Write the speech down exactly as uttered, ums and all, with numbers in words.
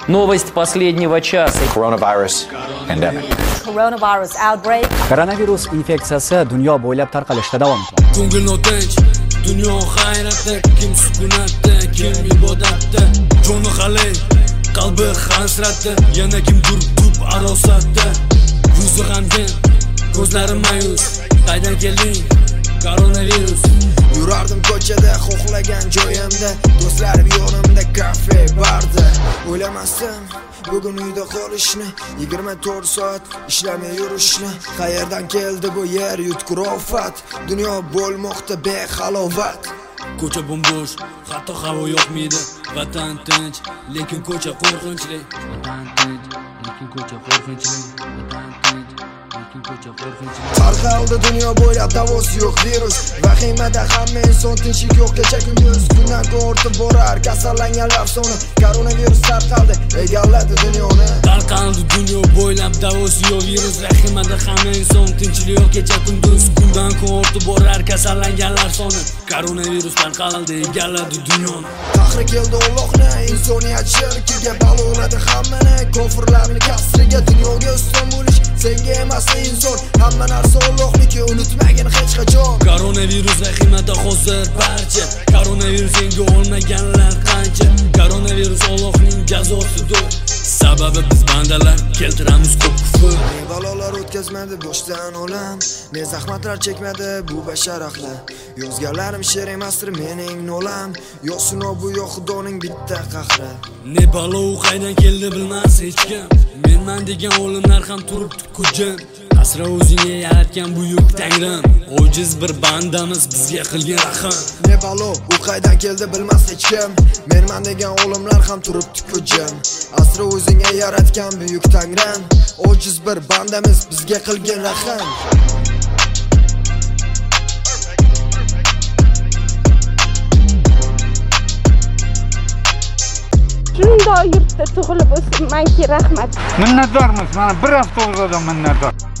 Новость последнего часа. Coronavirus pandemic. Coronavirus outbreak. Koronavirus infeksiyasi dunyo bo'ylab tarqalishda davom etmoqda. Ko'ngil notinch, dunyo hayratda, kim sukunatda, kim ibodatda, joni qalay, qalbi hasratda, yana kimdir tub arosatda, yuzi g'amgin, ko'zlari ma'yus, qaydan kelding? Koronavirus. Yurardim ko'chada, xohlagan joyimda, do'stlarim yonimda, kafe barda. O'ylamasdim bugun uyda qolishni, yigirma to'rt soat ishlamay yurishni. Qayerdan keldi bu yer yutkir ofat? Dunyo bo'lmoqda behalovat. Ko'cha bo'mbo'sh, hatto havo yoqmaydi. Vatan tinch, lekin ko'cha qo'rqinchli. Vatan tinch, lekin ko'cha qo'rqinchli. Vatan tinch, lekin ko'cha qo'rqinchli. Tarqaldi dunyo bo'ylab davosi yo'q virus. Vahimada hamma inson tinchlik yo'q kecha kunduz. Kundan kun ortib borar kasallanganlar soni. Koronavirus tarqaldi, egalladi dunyoni. Tarqaldi dunyo bo'ylab davosi yo'q virus. Vahimada hamma inson tinchlik yo'q kecha kunduz. Kundan kun ortib borar kasallanganlar soni. Koronavirus tarqaldi, egalladi dunyoni. Qahri keldi Allohni, insoniyat shirkiga baloladi hammani. Kofirlarning kasriga dunyoga ustun bo'lish senga emas inson. Hamma narsa Allohniki, unutmagin hech qachon. Koronavirus vahimada hozir barcha. Koronavirus senga olmaganlar qancha. Koronavirus Allohning jazosidir. Sababi biz bandalar keltiramiz ko'p kufr. Ne balolar o'tkazmadi boshdan olam, ne zahmatlar chekmadi bu bashar ahli. Yozganlarim she'r emasdir mening nolam, yo sinov bu yo xudoning bitta qahri. Ne balo qaydan keldi bilmas hech kim. Menman degan olimlar ham turibdi ko'jim. Asra o'zingga yaratgan buyuk Tangrim, ojiz bir bandamiz bizga qilgan rahim. Ne balo u qaydan keldi bilmas hech kim. Menman degan olimlar ham turibdi ko'jim. Asra o'zingga yaratgan buyuk Tangrim, ojiz bir bandamiz bizga qilgan rahim. Shunday yurtda tug'ilib o'smanki rahmat. Minnatdormiz, mana bir hafta o'zida minnatdor.